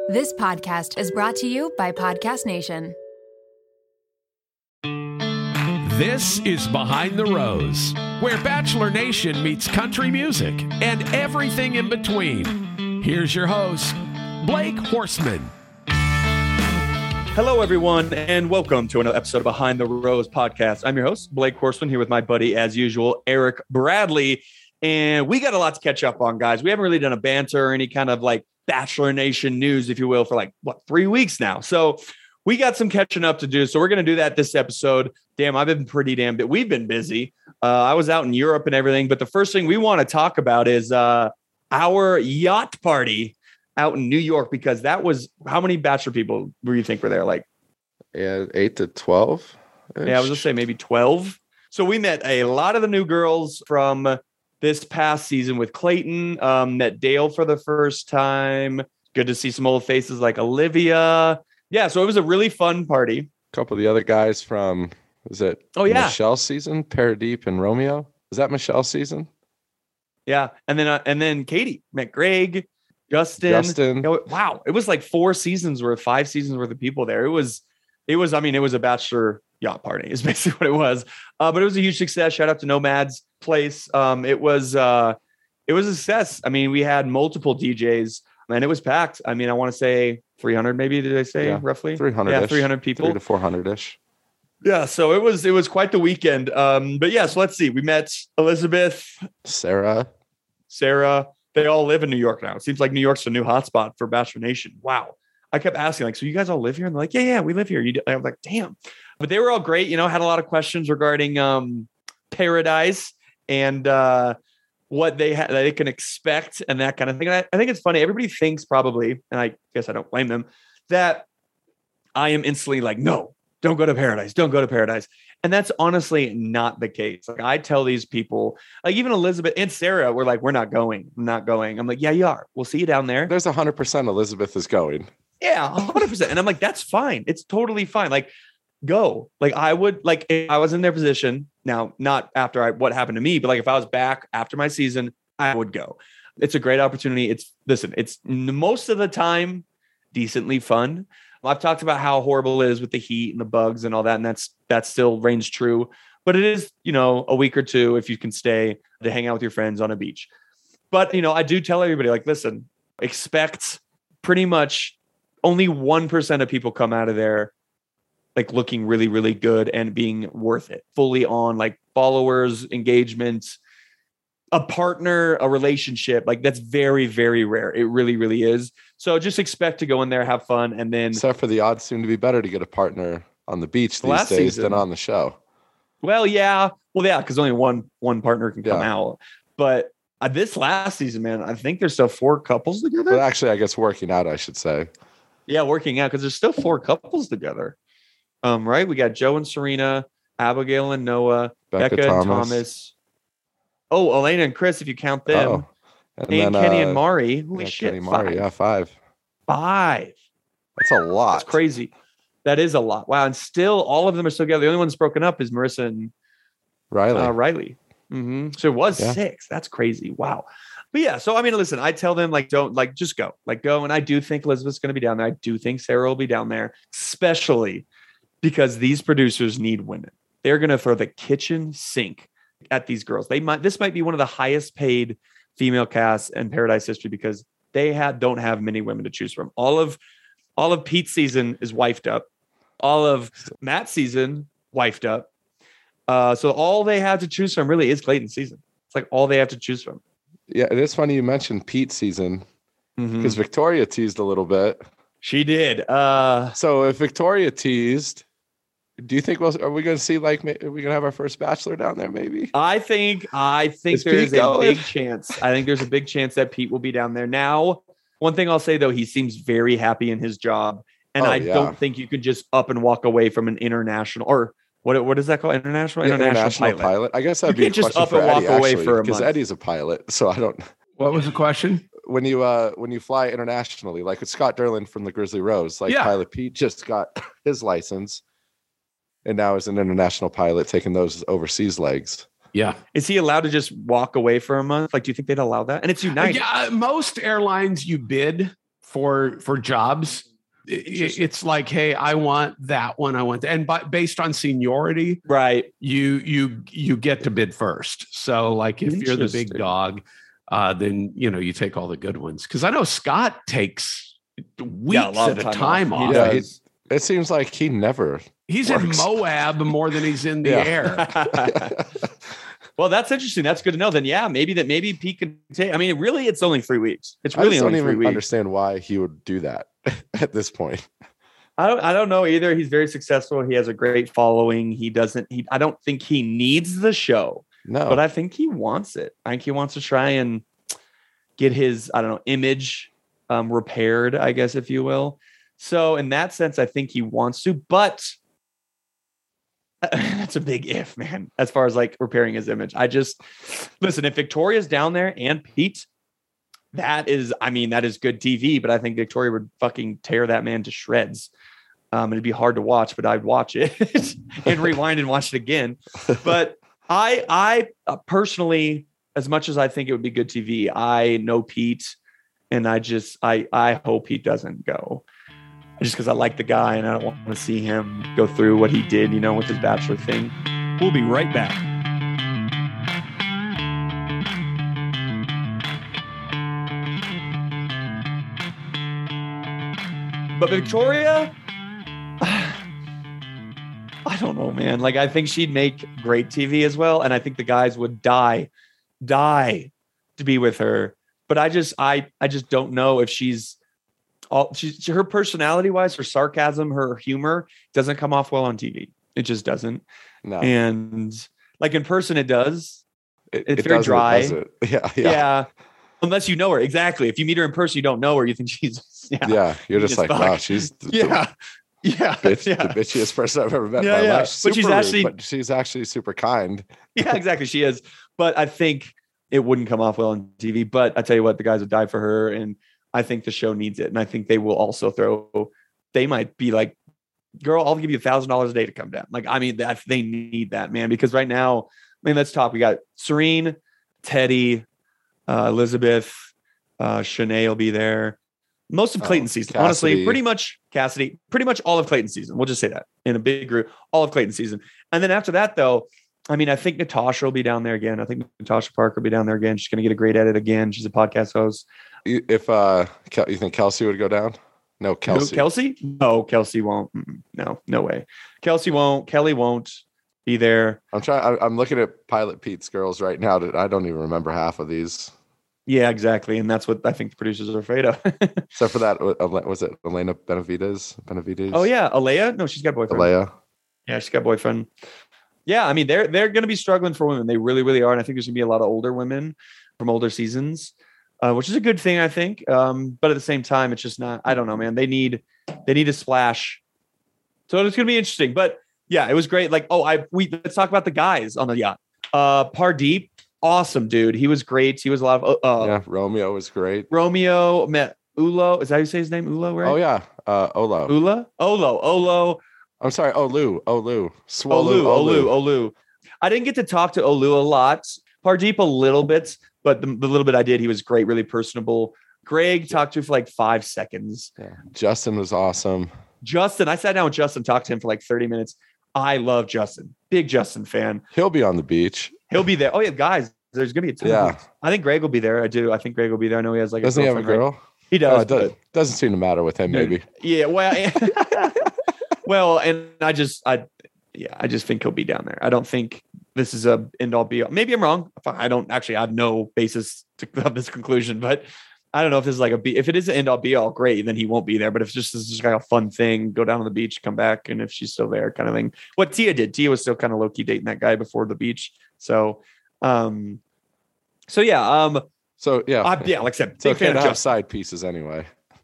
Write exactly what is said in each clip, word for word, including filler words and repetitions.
This podcast is brought to you by Podcast Nation. This is Behind the Rose, where Bachelor Nation meets country music and everything in between. Here's your host, Blake Horstman. Hello, everyone, and welcome to another episode of Behind the Rose podcast. I'm your host, Blake Horstman, here with my buddy, as usual, Eric Bradley. And we got a lot to catch up on, guys. We haven't really done a banter or any kind of like Bachelor Nation news, if you will, for like, what, three weeks now. So we got some catching up to do. So we're going to do that this episode. Damn, I've been pretty damn bit. We've been busy. Uh, I was out in Europe and everything. But the first thing we want to talk about is uh, our yacht party out in New York, because that was, how many Bachelor people do you think were there? Like, yeah, eight to twelve. Yeah, I was going to say maybe twelve. So we met a lot of the new girls from this past season with Clayton. Um, met Dale for the first time. Good to see some old faces like Olivia. Yeah, so it was a really fun party. A couple of the other guys from, is it oh, yeah. Michelle's season? Paradeep and Romeo? Is that Michelle's season? Yeah, and then uh, and then Katie met Greg, Justin. Justin. You know, wow, it was like four seasons worth, five seasons worth of people there. It was, it was. I mean, it was a Bachelor yacht party is basically what it was. Uh, but it was a huge success. Shout out to Nomad's Place. Um, it was uh, it was a success. I mean, we had multiple D Js and it was packed. I mean, I want to say three hundred, maybe. Did I say yeah, roughly three hundred? Yeah, three hundred people, three to four hundred ish. Yeah, so it was it was quite the weekend. Um, but yeah, so let's see. We met Elizabeth, Sarah, Sarah. They all live in New York now. It seems like New York's a new hotspot for Bachelor Nation. Wow. I kept asking, like, so you guys all live here? And they're like, yeah, yeah, we live here. You do? I was like, damn. But they were all great. You know, had a lot of questions regarding um, Paradise and uh, what they ha- they can expect and that kind of thing. And I, I think it's funny. Everybody thinks probably, and I guess I don't blame them, that I am instantly like, no, don't go to Paradise. Don't go to Paradise. And that's honestly not the case. Like, I tell these people, like even Elizabeth and Sarah were like, we're not going. I'm not going. I'm like, yeah, you are. We'll see you down there. There's one hundred percent Elizabeth is going. Yeah, one hundred percent. And I'm like, that's fine. It's totally fine. Like, go. Like, I would, like, if I was in their position, now, not after I, what happened to me, but like if I was back after my season, I would go. It's a great opportunity. It's, listen, it's most of the time decently fun. I've talked about how horrible it is with the heat and the bugs and all that, and that's that still reigns true. But it is, you know, a week or two if you can stay to hang out with your friends on a beach. But, you know, I do tell everybody, like, listen, expect pretty much only one percent of people come out of there like looking really, really good and being worth it. Fully on, like, followers, engagement, a partner, a relationship. Like, that's very, very rare. It really, really is. So just expect to go in there, have fun, and then... Except for the odds seem to be better to get a partner on the beach these days season. Than on the show. Well, yeah. Well, yeah, because only one one partner can come yeah. out. But uh, this last season, man, I think there's still four couples together. But actually, I guess working out, I should say. Yeah, working out, because there's still four couples together. Um, right? We got Joe and Serena, Abigail and Noah, Becca, Becca Thomas. and Thomas. Oh, Elena and Chris, if you count them. Oh. And, and then, Kenny uh, and Mari. Holy yeah, shit. Kenny Mari, five. yeah, five. Five. That's a lot. That's crazy. That is a lot. Wow. And still, all of them are still together. The only one that's broken up is Marissa and Riley. Uh, Riley. Mm-hmm. So it was yeah. six. That's crazy. Wow. But yeah, so I mean, listen, I tell them, like, don't, like, just go, like, go. And I do think Elizabeth's going to be down there. I do think Sarah will be down there, especially because these producers need women. They're going to throw the kitchen sink at these girls. They might, this might be one of the highest paid female casts in Paradise history, because they have, don't have many women to choose from. All of, all of Pete's season is wifed up. All of Matt's season wifed up. Uh, so all they have to choose from really is Clayton's season. It's like all they have to choose from. Yeah, it is funny you mentioned Pete's season, because Mm-hmm. Victoria teased a little bit. She did. Uh, so if Victoria teased, do you think we'll, are we going to see, like, are we going to have our first Bachelor down there? Maybe. I think I think Is there Pete is a going? big chance. I think there's a big chance that Pete will be down there. Now, one thing I'll say though, he seems very happy in his job, and Oh, I yeah. don't think you could just up and walk away from an international or what what is that called? International Yeah, international, international pilot. pilot. I guess that'd You be a can't just question up for and walk Eddie, away actually, for a because month. Eddie's a pilot. So I don't. What was the question? When you uh when you fly internationally, like with Scott Derlin from the Grizzly Rose, like Yeah. Pilot Pete just got his license, and now is an international pilot taking those overseas legs. Yeah. Is he allowed to just walk away for a month? Like, do you think they'd allow that? And it's United. Yeah. Most airlines you bid for for jobs. It, it's like, hey, I want that one. I want that. And by, based on seniority, right? You you you get to bid first. So like if you're the big dog, uh, then you know you take all the good ones. Because I know Scott takes weeks yeah, at a time, time off. off. Yeah, he, it seems like he never. He's works. in Moab more than he's in the yeah. air. Well, that's interesting. That's good to know. Then, yeah, maybe that maybe Pete could take. I mean, really, it's only three weeks. It's really I only don't three even weeks. Understand why he would do that at this point. I don't. I don't know either. He's very successful. He has a great following. He doesn't. He. I don't think he needs the show. No, but I think he wants it. I think he wants to try and get his. I don't know image um, repaired. I guess if you will. So in that sense, I think he wants to, but. That's a big if, man, as far as like repairing his image. I just listen, if Victoria's down there and Pete, that is, I mean, that is good T V, but I think Victoria would fucking tear that man to shreds. Um, it'd be hard to watch, but I'd watch it and rewind and watch it again. But I, I uh, personally, as much as I think it would be good T V, I know Pete and I just, I, I hope he doesn't go. Just because I like the guy and I don't want to see him go through what he did, you know, with his Bachelor thing. We'll be right back. But Victoria, I don't know, man. Like, I think she'd make great T V as well. And I think the guys would die, die to be with her. But I just, I, I just don't know if she's, All she's her personality wise, her sarcasm, her humor doesn't come off well on T V. It just doesn't. No. And like in person, it does. It, it's it very dry. It, yeah, yeah. Yeah. Unless you know her. Exactly. If you meet her in person, you don't know her. You think she's yeah. Yeah. You're just like, fuck. Wow, she's the, yeah. The, yeah. Bitch, yeah. the bitchiest person I've ever met yeah, in my yeah. life. Super but she's rude, actually but she's actually super kind. Yeah, exactly. She is. But I think it wouldn't come off well on T V. But I tell you what, the guys would die for her. And I think the show needs it. And I think they will also throw, they might be like, girl, I'll give you a thousand dollars a day to come down. Like, I mean, that they need that, man, because right now, I mean, let's talk. We got Serene, Teddy, uh, Elizabeth, uh, Shanae will be there. Most of Clayton's oh, season, Cassidy. Honestly, pretty much Cassidy, pretty much all of Clayton's season. We'll just say that in a big group, all of Clayton's season. And then after that, though, I mean, I think Natasha will be down there again. I think Natasha Parker will be down there again. She's going to get a great edit again. She's a podcast host. If uh, you think Kelsey would go down? No, Kelsey. No, Kelsey? No, Kelsey won't. No, no way. Kelsey won't. Kelly won't be there. I'm trying. I'm looking at Pilot Pete's girls right now. I don't even remember half of these. Yeah, exactly. And that's what I think the producers are afraid of. Except for that, was it Elena Benavides? Benavides? Oh yeah, Alea. No, she's got a boyfriend. Alea. Yeah, she's got a boyfriend. Yeah, I mean they're they're going to be struggling for women. They really, really are. And I think there's going to be a lot of older women from older seasons. Uh, which is a good thing, I think. Um, but at the same time, it's just not, I don't know, man. They need, they need a splash. So it's going to be interesting. But yeah, it was great. Like, oh, I, we, let's talk about the guys on the yacht. Uh, Pardeep, awesome, dude. He was great. He was a lot of, uh, yeah, Romeo was great. Romeo met Ulo. Is that how you say his name? Ulo, right? Oh, yeah. Uh, Olo. Ula? Olo. Olo. I'm sorry. Olu. Olu. Swallow. Olu. Olu. Olu. I didn't get to talk to Olu a lot. Pardeep a little bit. But the, the little bit I did, he was great, really personable. Greg talked to for like five seconds. Yeah. Justin was awesome. Justin, I sat down with Justin, talked to him for like thirty minutes. I love Justin. Big Justin fan. He'll be on the beach. He'll be there. Oh, yeah, guys, there's going to be a ton yeah. of I think Greg will be there. I do. I think Greg will be there. I know he has like Doesn't a he have a girl? Right? He does. Oh, it does, doesn't seem to matter with him, maybe. Yeah, well, well, and I just, I, yeah, I just think he'll be down there. I don't think this is a end all be all. Maybe I'm wrong. I don't actually I have no basis to have this conclusion, but I don't know if this is like a be. If it is an end all be all, great, then he won't be there. But if it's just this is just like a fun thing, go down to the beach, come back, and if she's still there, kind of thing. What Tia did, Tia was still kind of low key dating that guy before the beach. So, um, so yeah, um, so yeah, uh, yeah, like I said, big so fan of have side pieces anyway.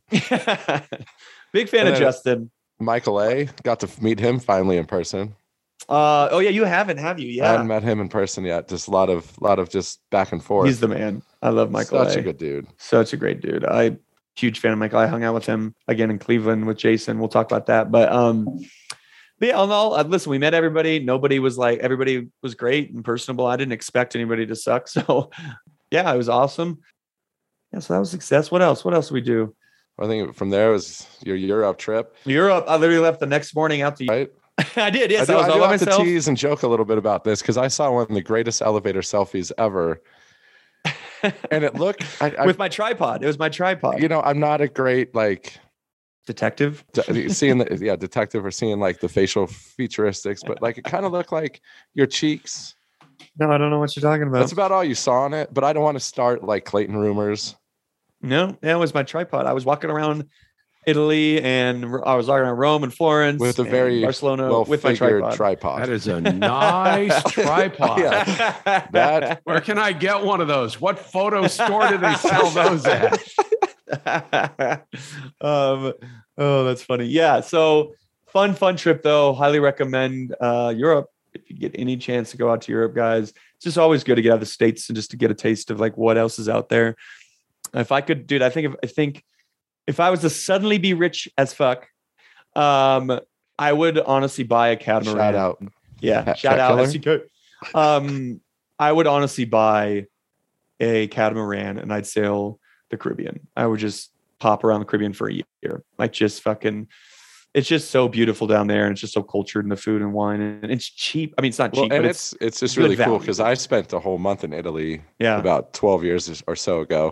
Big fan of Justin. Michael A. Got to meet him finally in person. Uh oh yeah, you haven't, have you? Yeah, I haven't met him in person yet. Just a lot of lot of just back and forth. He's the man. I love Michael. Such A. a good dude. Such a great dude. I huge fan of Michael. I hung out with him again in Cleveland with Jason. We'll talk about that. But um, but yeah, all in all, uh, listen, we met everybody. Nobody was like everybody was great and personable. I didn't expect anybody to suck. So yeah, it was awesome. Yeah, so that was success. What else? What else did we do? I think from there was your Europe trip, Europe. I literally left the next morning out to. right? I did. Yes, I do, I was I all do by have to myself. tease and joke a little bit about this because I saw one of the greatest elevator selfies ever, and it looked I, I, With my tripod. It was my tripod. you know, I'm not a great like Detective. de- seeing the yeah detective or seeing like the facial featuristics, but like it kind of looked like your cheeks. No, I don't know what you're talking about. That's about all you saw on it. But I don't want to start like Clayton rumors. No, that was my tripod. I was walking around Italy and I was walking around Rome and Florence With a and very Barcelona well with my figured tripod. tripod. That is a nice tripod. Yeah. That Where can I get one of those? What photo store do they sell those at? um, oh, that's funny. Yeah. So fun, fun trip though. Highly recommend uh, Europe. If you get any chance to go out to Europe, guys, it's just always good to get out of the States and just to get a taste of like what else is out there. If I could, dude, I think if I think if I was to suddenly be rich as fuck, um, I would honestly buy a catamaran. shout out. Yeah, Cat- shout cat out killer? S C K. Um, I would honestly buy a catamaran and I'd sail the Caribbean. I would just pop around the Caribbean for a year. Like just fucking, it's just so beautiful down there and it's just so cultured in the food and wine and it's cheap. I mean, it's not Well, cheap, and but it's it's just good really cool value. because I spent a whole month in Italy yeah. about twelve years or so ago.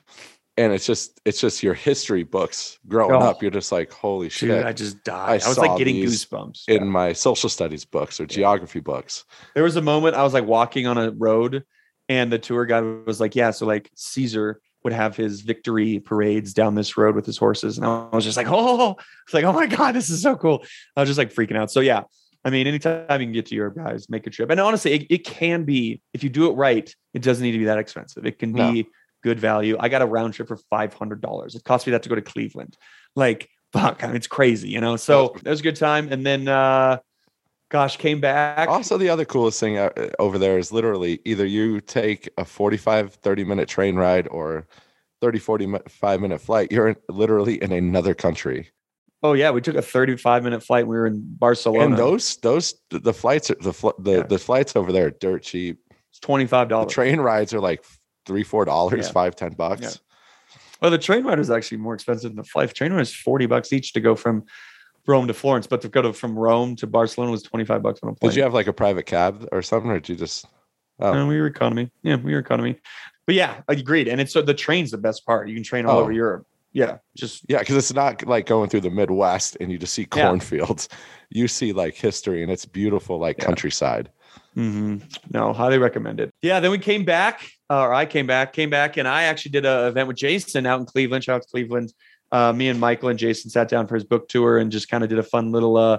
And it's just it's just your history books growing Oh. up. You're just like, holy shit. Dude, I just died. I I, was saw like getting these goosebumps. in Yeah. my social studies books or geography books. There was a moment I was like walking on a road and the tour guide was like, yeah, so like Caesar would have his victory parades down this road with his horses. And I was just like, oh, it's like, oh my God, this is so cool. I was just like freaking out. So yeah, I mean, anytime you can get to Europe, guys, make a trip. And honestly, it, it can be, if you do it right, it doesn't need to be that expensive. It can be No. good value. I got a round trip for five hundred dollars. It cost me that to go to Cleveland. Like, fuck, I mean, it's crazy, you know? So that was a good time. And then, uh, gosh, came back. Also, the other coolest thing uh, over there is literally either you take a forty-five, thirty minute train ride or thirty, forty-five minute flight. You're in, literally in another country. Oh yeah, we took a thirty-five minute flight. We were in Barcelona. And those, those, the flights, are the, fl- the, Yeah. the flights over there are dirt cheap. It's twenty-five The dollars. train rides are like three, four dollars, Yeah. five, ten bucks. Yeah. Well, the train ride is actually more expensive than the flight. The train ride is forty bucks each to go from Rome to Florence, but to go to from Rome to Barcelona was twenty-five bucks on a plane. Did you have like a private cab or something, or did you just? Oh, No, we were economy. Yeah, we were economy. But yeah, I agreed. And it's so the train's the best part. You can train all Oh. over Europe. Yeah, just yeah, because it's not like going through the Midwest and you just see Yeah. cornfields. You see like history and it's beautiful, like Yeah. countryside. mhm. No, highly recommend it. Yeah, then we came back, uh, or I came back, came back, and I actually did an event with Jason out in Cleveland. Shout out to Cleveland. Uh, me and Michael and Jason sat down for his book tour and just kind of did a fun little uh,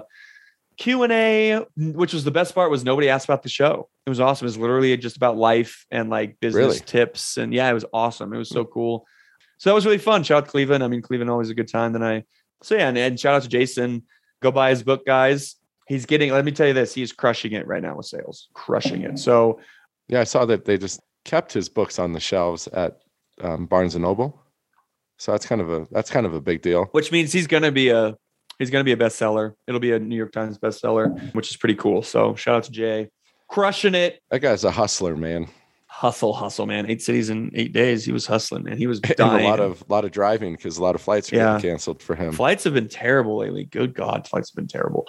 Q and A, which was the best part. Was nobody asked about the show. It was awesome. It was literally just about life and like business Really? tips, and yeah, it was awesome. It was so cool. So that was really fun. Shout out to Cleveland. I mean, Cleveland always a good time. Then I so yeah, and, and shout out to Jason. Go buy his book, guys. He's getting. Let me tell you this. He's crushing it right now with sales. Crushing it. So Yeah, I saw that they just kept his books on the shelves at um, Barnes and Noble. So that's kind of a that's kind of a big deal. which means he's gonna be a he's gonna be a bestseller. It'll be a New York Times bestseller, which is pretty cool. So shout out to Jay, crushing it. That guy's a hustler, man. Hustle, hustle, man. Eight cities in eight days. He was hustling, man. He was And dying. a lot of lot of driving because a lot of flights are Yeah. getting canceled for him. Flights have been terrible lately. Good God, flights have been terrible.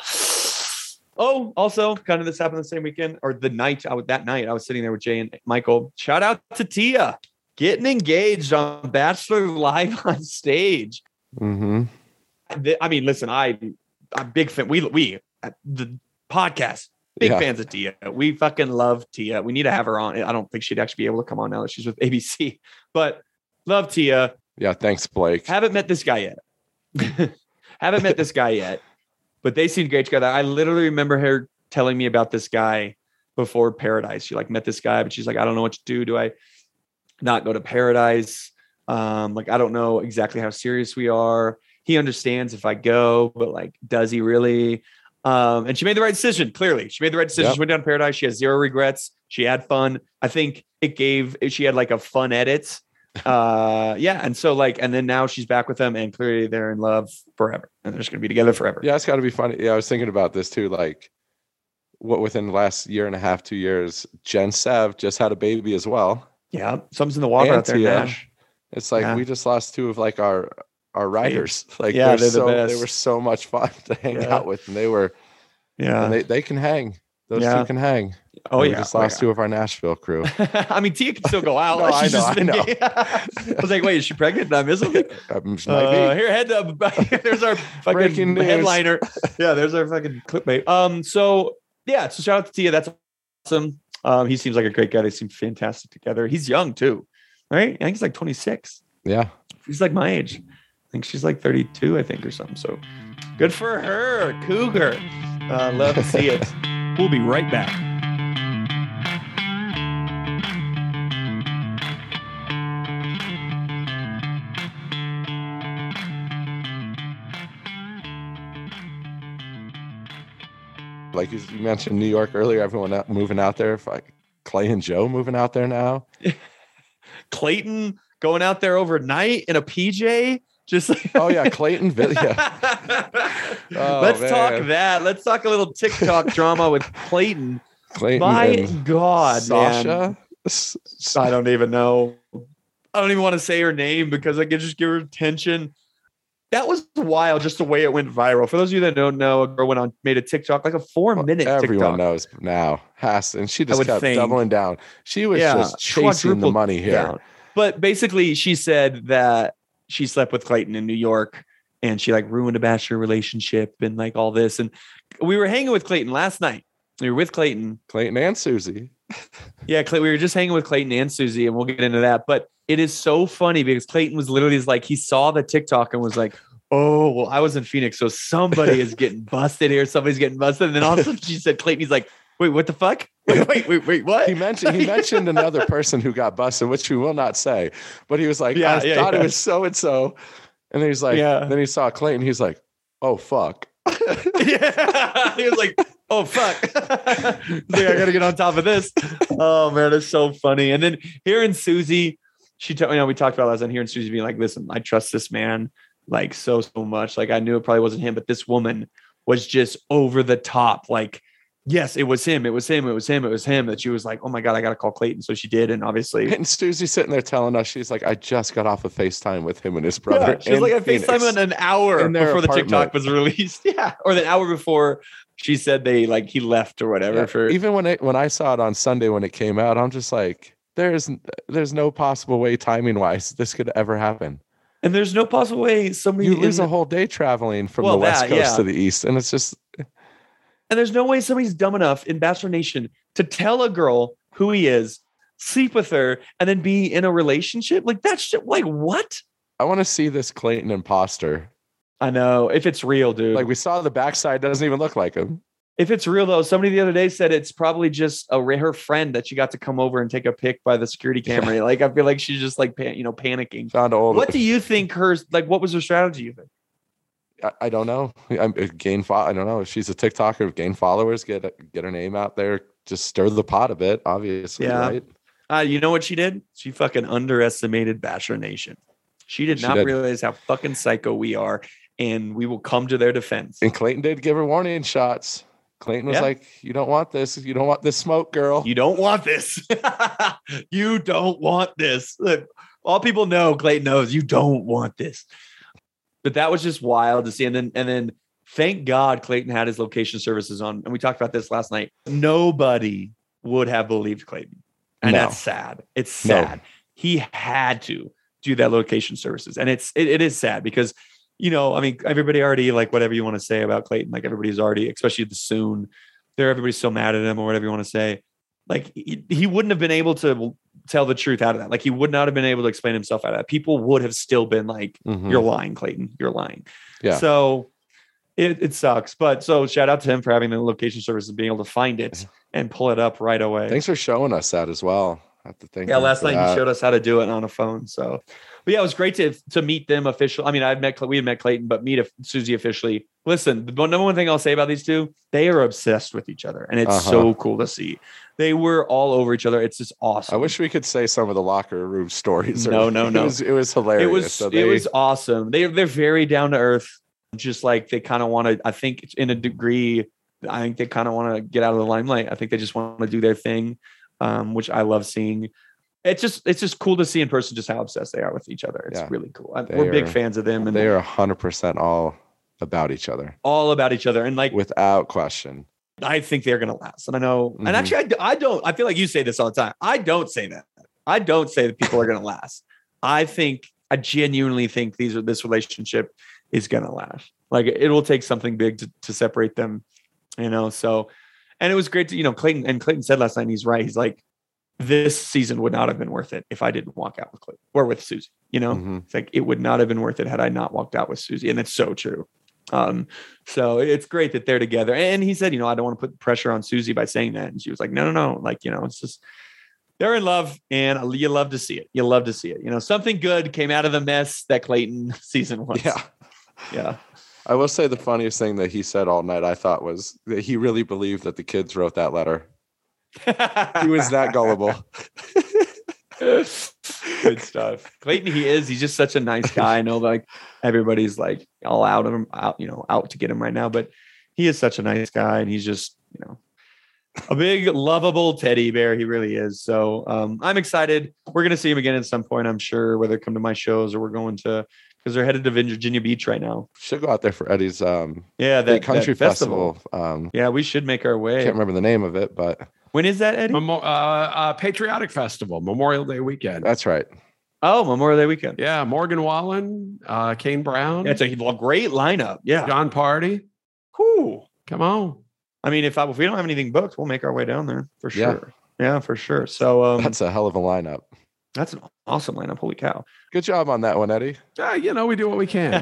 Oh, also, kind of this happened the same weekend or the night. I was that night. I was sitting there with Jay and Michael. Shout out to Tia getting engaged on Bachelor Live on Stage. Mm-hmm. The- I mean, listen, I I'm big fan. We we at the podcast big Yeah. fans of Tia. We fucking love Tia. We need to have her on. I don't think she'd actually be able to come on now that she's with A B C, but love Tia. Yeah, thanks, Blake. Haven't met this guy yet. Haven't met this guy yet, but they seem great together. I literally remember her telling me about this guy before Paradise. She like met this guy, but she's like, I don't know what to do. Do I not go to Paradise? Um, like, I don't know exactly how serious we are. He understands if I go, but like, does he really? Um, and she made the right decision. Clearly, she made the right decision. Yep. She went down to Paradise. She has zero regrets. She had fun. I think it gave. She had like a fun edit. Uh, yeah, and so like, and then now she's back with him, and clearly they're in love forever, and they're just gonna be together forever. Yeah, it's got to be funny. Yeah, I was thinking about this too. Like, what within the last year and a half, two years, Jen Sev just had a baby as well. Yeah, something's in the water And out there, Tia. Nash. It's like Yeah. we just lost two of like our our riders. Like Yeah, they're they're the so best. they were so much fun to hang Yeah. out with, and they were Yeah. and they they can hang. Those Yeah. two can hang. Oh, And yeah. We just Oh, lost yeah. two of our Nashville crew. I mean, Tia can still go out. No, I She's know, just I know. I was like, wait, is she pregnant? Did I miss something? Um, might Uh, be. here, head up. There's our fucking Breaking news. headliner. Yeah, there's our fucking clickbait. Um, so yeah, so shout out to Tia. That's awesome. Um, he seems like a great guy. They seem fantastic together. He's young too, right? I think he's like twenty-six. Yeah. He's like my age. I think she's like thirty-two, I think, or something. So good for her, Cougar. Uh, love to see it. We'll be right back. Like you you mentioned New York earlier, everyone out, moving out there. Like Clay and Joe moving out there now. Clayton going out there overnight in a P J. Just like Oh yeah, Clayton. Yeah. Oh, Let's man. talk that. Let's talk a little TikTok drama with Clayton. Clayton My and God, Sasha. man. I don't even know. I don't even want to say her name because I could just give her attention. That was wild, just the way it went viral. For those of you that don't know, a girl went on, made a TikTok, like a four-minute Everyone TikTok. knows now. Has and she I just would kept think. doubling down. She was Yeah, just chasing the quadrupled money here. down. But basically, she said that she slept with Clayton in New York, and she like ruined a bachelor relationship and like all this. And we were hanging with Clayton last night. We were with Clayton. Clayton and Susie. Yeah, Clay, we were just hanging with Clayton and Susie, and we'll get into that. But it is so funny because Clayton was literally just like, he saw the TikTok and was like, oh, well, I was in Phoenix, so somebody is getting busted here. Somebody's getting busted. And then all of a sudden she said, Clayton, he's like, wait, what the fuck? Wait, wait, wait, wait, what? He mentioned he mentioned another person who got busted, which we will not say. But he was like, Yeah, I yeah, thought yeah. it was so and so. And then he's like, Yeah. then he saw Clayton. He's like, oh fuck. Yeah. He was like, oh, fuck. He's like, I got to get on top of this. Oh, man, it's so funny. And then hearing Susie, she told you know, we talked about last time, hearing Susie being like, listen, I trust this man like so, so much. Like I knew it probably wasn't him, but this woman was just over the top. Like, yes, it was him. It was him. It was him. It was him that she was like, oh my God, I got to call Clayton. So she did. And obviously And Susie sitting there telling us, she's like, I just got off of FaceTime with him and his brother. yeah, she was in like, I Phoenix." FaceTime in an hour In their before the apartment. TikTok was released. Yeah. Or the hour before she said they like, he left or whatever Yeah, for even when it when I saw it on Sunday when it came out, I'm just like, there's there's no possible way timing wise this could ever happen. and there's no possible way somebody You lose in- a whole day traveling from Well, the West that, Coast yeah. to the East, and it's just And there's no way somebody's dumb enough in Bachelor Nation to tell a girl who he is, sleep with her, and then be in a relationship. Like that's shit. Like what? I want to see this Clayton imposter. I know. If it's real, dude. Like we saw the backside doesn't even look like him. If it's real though, somebody the other day said it's probably just a her friend that she got to come over and take a pic by the security camera. Like I feel like she's just like pan, you know panicking. Found old. What do you think hers like? What was her strategy? You think? I, I don't know. I'm gain. Fo- I don't know if she's a TikToker. Gain followers. Get get her name out there. Just stir the pot a bit. Obviously, Yeah. right? Uh, you know what she did? She fucking underestimated Bachelor Nation. She did She not did. realize how fucking psycho we are, and we will come to their defense. And Clayton did give her warning shots. Clayton was Yeah. like, "You don't want this. You don't want this smoke, girl." You don't want this. You don't want this. Look, all people know, Clayton knows you don't want this. But that was just wild to see. And then, and then thank God Clayton had his location services on. And we talked about this last night. Nobody would have believed Clayton. And No. that's sad. It's No. sad. He had to do that location services. And it's, it, it is sad because, you know, I mean, everybody already like whatever you want to say about Clayton, like everybody's already, especially the soon, they're everybody's so mad at him or whatever you want to say. Like he, he wouldn't have been able to tell the truth out of that. Like he would not have been able to explain himself out of that. People would have still been like, Mhm. you're lying, Clayton, you're lying. Yeah. So it, it sucks. But so shout out to him for having the location services, being able to find it and pull it up right away. Thanks for showing us that as well. I have to thank Yeah, him last for night that. he showed us how to do it on a phone. So, but yeah, it was great to to meet them officially. I mean, I met we had met Clayton, but meet Susie officially. Listen, the number one thing I'll say about these two, they are obsessed with each other, and it's Uh-huh. so cool to see. They were all over each other. It's just awesome. I wish we could say some of the locker room stories. No, no, no. It was, it was hilarious. it was So it they- was awesome. They they're very down to earth. Just like they kind of want to. I think in a degree, I think they kind of want to get out of the limelight. I think they just want to do their thing, um, which I love seeing. it's just it's just cool to see in person just how obsessed they are with each other. It's Yeah. really cool. I, They we're big are- fans of them, and They are one hundred percent all about each other all about each other. And like, without question. I think they're going to last. And I know, Mhm. and actually, I, d- I don't, I feel like you say this all the time. I don't say that. I don't say that people are going to last. I think, I genuinely think these are, this relationship is going to last. Like it will take something big to, to separate them, you know? So, and it was great to, you know, Clayton, and Clayton said last night, and he's right. He's like, this season would not have been worth it if I didn't walk out with Clayton or with Susie, you know, Mhm. it's like, it would not have been worth it had I not walked out with Susie. And it's so true. Um, so it's great that they're together. And he said, you know, I don't want to put pressure on Susie by saying that. And she was like, no, no, no. Like, you know, it's just, they're in love and you love to see it. You love to see it. You know, something good came out of the mess that Clayton season was. Yeah. Yeah. I will say the funniest thing that he said all night, I thought, was that he really believed that the kids wrote that letter. He was that gullible. Good stuff. Clayton, he is. He's just such a nice guy. I know, like everybody's like all out of him, out, you know, out to get him right now, but he is such a nice guy, and he's just, you know, a big lovable teddy bear. He really is. So um, I'm excited. We're gonna see him again at some point, I'm sure, whether come to my shows or we're going to, because they're headed to Virginia Beach right now. Should go out there for Eddie's um, Yeah, big that country that festival. festival. Um, Yeah, we should make our way. can't remember the name of it, but When is that, Eddie? Memo- uh, uh, Patriotic Festival, Memorial Day weekend. that's right. Oh, Memorial Day weekend. Yeah, Morgan Wallen, uh, Kane Brown, Yeah, it's a great lineup. Yeah. John Party. Cool. Come on. I mean, if I, if we don't have anything booked, we'll make our way down there for Yeah. sure. Yeah, for sure. So um, That's a hell of a lineup. that's an awesome lineup. Holy cow. Good job on that one, Eddie. Uh, you know, we do what we can.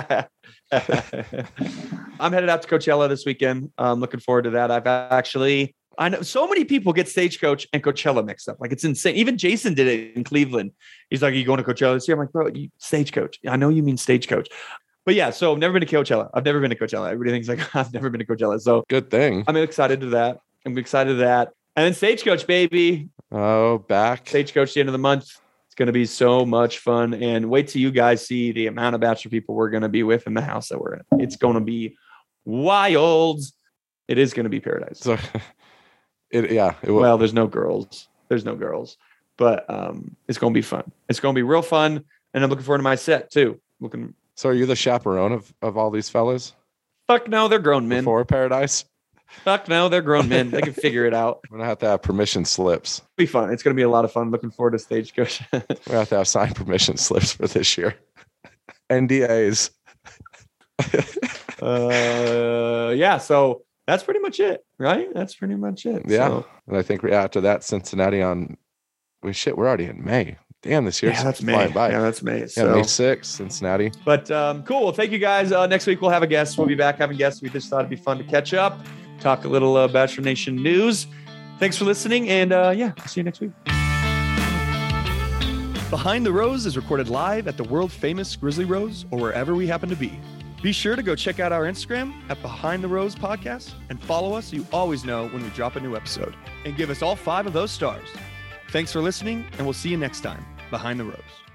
I'm headed out to Coachella this weekend. I'm looking forward to that. I've actually, I know so many people get Stagecoach and Coachella mixed up. Like it's insane. Even Jason did it in Cleveland. He's like, "Are you going to Coachella this year?" I'm like, "Bro, you Stagecoach. I know you mean Stagecoach." But yeah, so I've never been to Coachella. I've never been to Coachella. Everybody thinks like I've never been to Coachella. So Good thing. I'm excited to that. I'm excited to that. And then Stagecoach, baby. Oh, back. Stagecoach the end of the month. It's going to be so much fun. And wait till you guys see the amount of Bachelor people we're going to be with in the house that we're in. It's going to be wild. It is going to be paradise. So, it, yeah. It will. Well, there's no girls. There's no girls. But um, it's going to be fun. It's going to be real fun. And I'm looking forward to my set too. Looking. So are you the chaperone of, of all these fellas Fuck no, they're grown men. before Paradise? Fuck no, they're grown men. They can figure it out. I'm going to have to have permission slips. It'll be fun. It's going to be a lot of fun. Looking forward to Stagecoach. We're going to have to have signed permission slips for this year. N D As. uh, yeah. So that's pretty much it, right? That's pretty much it. Yeah. So, And I think we after that, Cincinnati on, we shit, we're already in May. Damn, this year's yeah, that's May. flying by. Yeah, that's May. Yeah, So, May sixth, Cincinnati. but um, cool. Well, thank you guys. Uh, next week we'll have a guest. We'll be back having guests. We just thought it'd be fun to catch up, talk a little uh, Bachelor Nation news. Thanks for listening, and uh, yeah, I'll see you next week. Behind the Rose is recorded live at the world famous Grizzly Rose or wherever we happen to be. Be sure to go check out our Instagram at Behind the Rose Podcast and follow us so you always know when we drop a new episode. And give us all five of those stars. Thanks for listening, and we'll see you next time. Behind the Rose.